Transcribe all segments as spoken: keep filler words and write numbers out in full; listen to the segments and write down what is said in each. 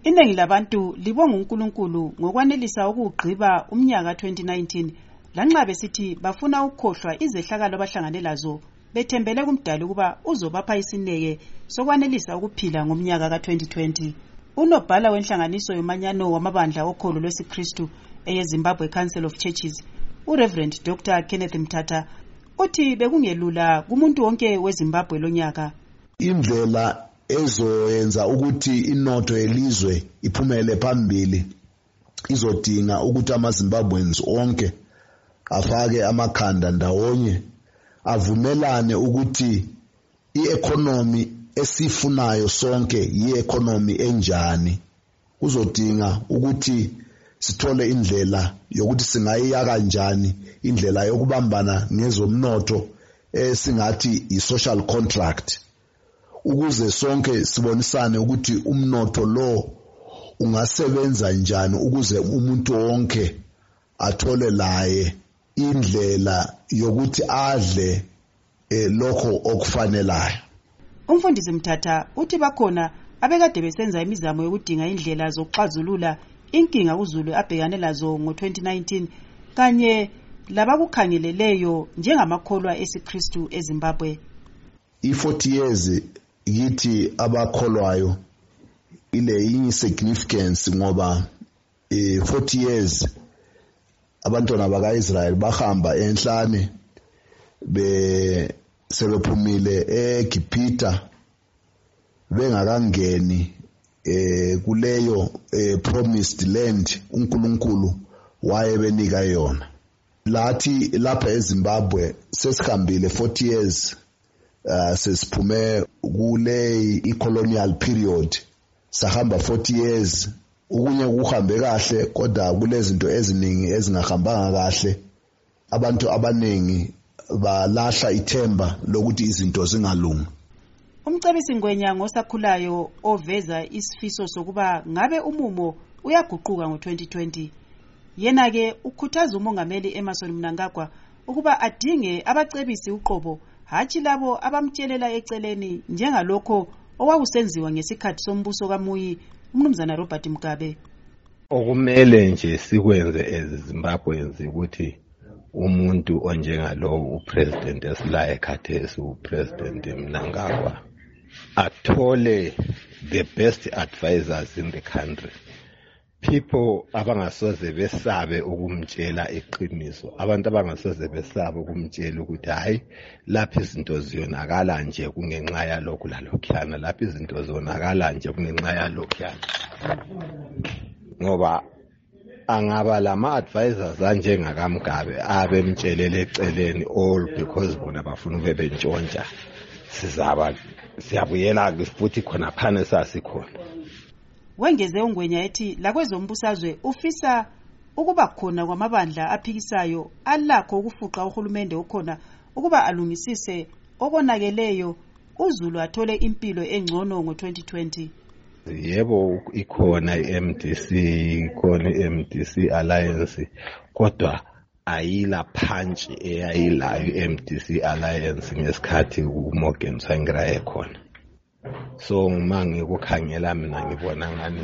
Iningi labantu libonga uNkulunkulu ngokwanelisa ukugqiba umnyaka twenty nineteen lanxa besithi bafuna ukukhohlwa izehlakalo abahlangane lazo bethembele kumdali ukuba uzobapha isineke sokwanelisa ukuphila ngomnyaka ka twenty twenty. Unobhala wenhlanganiso yomanyano wamabandla okholo lwesiKristu eyeZimbabwe Council of Churches, uReverend Doctor Kenneth Mthatha, uthi bekungelula kumuntu wonke weZimbabwe lonyaka. Indlela ezoyenza ukuthi inotho yelizwe iphumele phambili izodinga ukuthi amaZimbabweans onke afake amakhanda ndawonye, avumelane ukuthi i-economy esifunayo sonke yi-economy enjani. Uzodinga ukuthi sithole indlela yokuthi singayiyaka kanjani indlela yokubambana ngezomnotho esingathi i-social contract, ukuze sonke sibonisane ukuthi umnotho lo ungasebenza njani ukuze umuntu wonke athole laye indlela yokuthi adle eh, lokho okufanelayo. Umfundisi Mthatha uthi bakhona abekade besenza imizamo yokudinga indlela zokuxazulula inkinga uZulu abhekane lazo ngo twenty nineteen kanye labakukhangeleleyo njengamakholwa esiKristu eZimbabwe. I-forty years yithi abakholwayo ile insignificance ngoba eh, forty years abantwana baka-Israel bahamba enhlane be sebephumile eGibhita bengakangeni eh kuleyo eh, promised land uNkulunkulu wayebenika yona. Lathi lapha eZimbabwe sesihambile forty years uh, sesiphume kule i-colonial period, sahamba forty years. Ukunye kuhambe kahle kodwa kulezinto eziningi ezingahambanga kahle. Abantu abaningi balahla ithemba lokuthi izinto zingalungi. Umcebisi Ngwenya ngosakhulayo oveza isifiso sokuba ngabe umumo uyaguquka ngo twenty twenty. Yena ke ukhuthaza umongameli Emmerson Mnangagwa ukuba adinge abacebisi uqobo hathi labo abamtshelela eceleni njengalokho owakusenziwa ngesikhathi sombuso kaMuyi uMnumzana Robert Mugabe. Okumele nje sikwenze eZimbabweans ukuthi umuntu onjengalowo upresident esilaye khathesi upresident Mnangagwa athole the best advisors in the country, people abangasoze besabe ukumtshela iqiniso, abantu abangasoze besabe ukumtshela ukuthi hayi lapha izinto ziyonakala nje kungenxa yalokhu lalokhana, lapha izinto zonakala nje kungenxa yalokhana. Ngoba angaba lama advisors anjengakamgabe abemtshelele eceleni all because bona bafuna ube bentshontsha, sizaba siyabuyela futhi khona phana sasikhona. Wengeze uNgwenya ethi lakwezombusazwe ufisa ukuba khona kwamabandla aphikisayo alakho ukufuqa uhulumende okhona ukuba alungisise okonakeleyo uZulu athole impilo engcono ngo twenty twenty. Yebo ikhona i-M D C, ikhona i-M D C Alliance, kodwa ayila punch eyayilayo i-M D C Alliance ngesikhathi uMorgan Tsvangirai ekhona. So mangi kukhangela mina ngibona ngani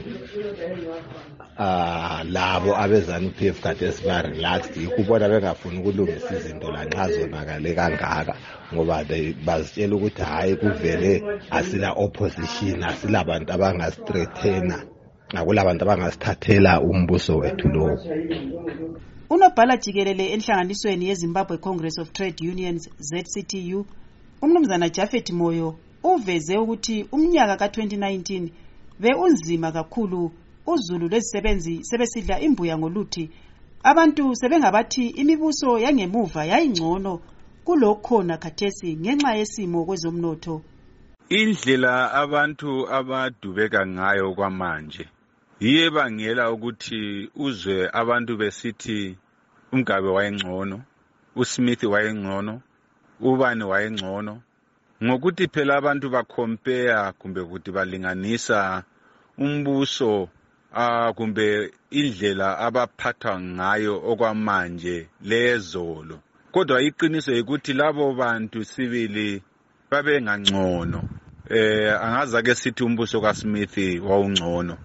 ah labo abezana P F kade siba relaxed ikubona bengafuni ukulungisa izinto lanxa zonakale kangaka ngoba bazitshela ukuthi hayi kuvele asila opposition, asila abantu abangastrethena, akulabantu abangasithathela umbuso wethu lo. Unobhala jikelele enhlanganisweni yeZimbabwe Congress of Trade Unions Z C T U uMnumzana Japhet Moyo uveze ukuthi umnyaka ka twenty nineteen be unzima kakhulu, uZulu lezisebenzi sebesidla imbuya ngoluthi, abantu sebengabathi imibuso yangemuva yayingcono kulokhona khathesi ngenxa yesimo kwezomnotho. Indlela abantu abadubeka ngayo kwamanje yiye bangela ukuthi uzwe abantu besithi uMgabe wayengcono, uSmith wayengcono, ubani wayengcono, ngokuthi phela abantu bacompare kumbe ukuthi balinganisa umbuso ah kumbe indlela abaphatha ngayo okwamanje lezolo. Kodwa iqiniso ukuthi labo bantu sibili babengangcono. Eh angaza ke sithi umbuso kaSmith wawungcono,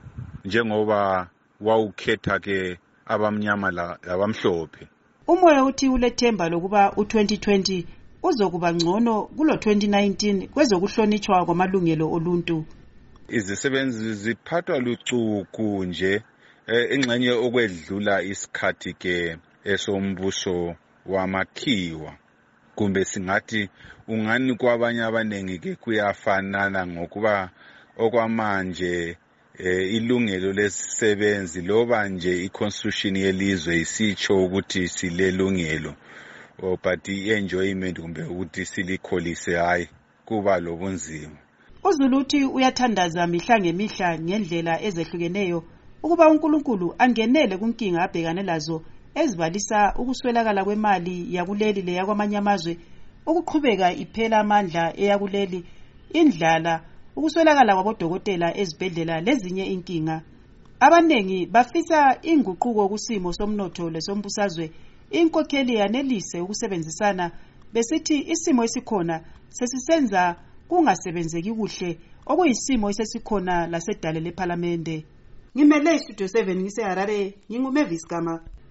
njengoba wawukhetha ke abamnyama labamhlophe. Umoya uthi ulethemba lokuba u twenty twenty uzokuba ngcono kulo twenty nineteen kwezokuhlonitshwa kwamalungelo oluntu. Izisebenzi ziphathwa lucuku nje engxenye okwedlula isikhathi ke esombuso wamakhiwa, kumbe singathi ungani kwabanye abanengi ke kuyafanana ngokuba okwamanje eh, ilungelo lesisebenzi loba nje iconstitution yelizwe isitsho ukuthi silelungelo o but i-enjoyment kumbe ukuthi silikholise hayi kuba lobunzima. UZulu uthi uyathandaza mihla ngemihla ngendlela ezehlukeneyo ukuba uNkulunkulu angenele kunkinga abhekane lazo ezibalisa ukuswelakala kwemali yakuleli leyakwamanye amazwe, ukuqhubeka iphela amandla eyakuleli, indlala, ukuswelakala kwabodokotela ezibhedlela lezinye inkinga. Abanengi bafisa inguquko kusimo somnotho lesombusazwe, inkokheli yanelise ukusebenzisana, besithi isimo esikhona sesisenza kungasebenzeki kuhle okuyisimo esesikhona lasedale leParliamente. Ngimele Studio seven ngise Harare, nginguMavis Gama.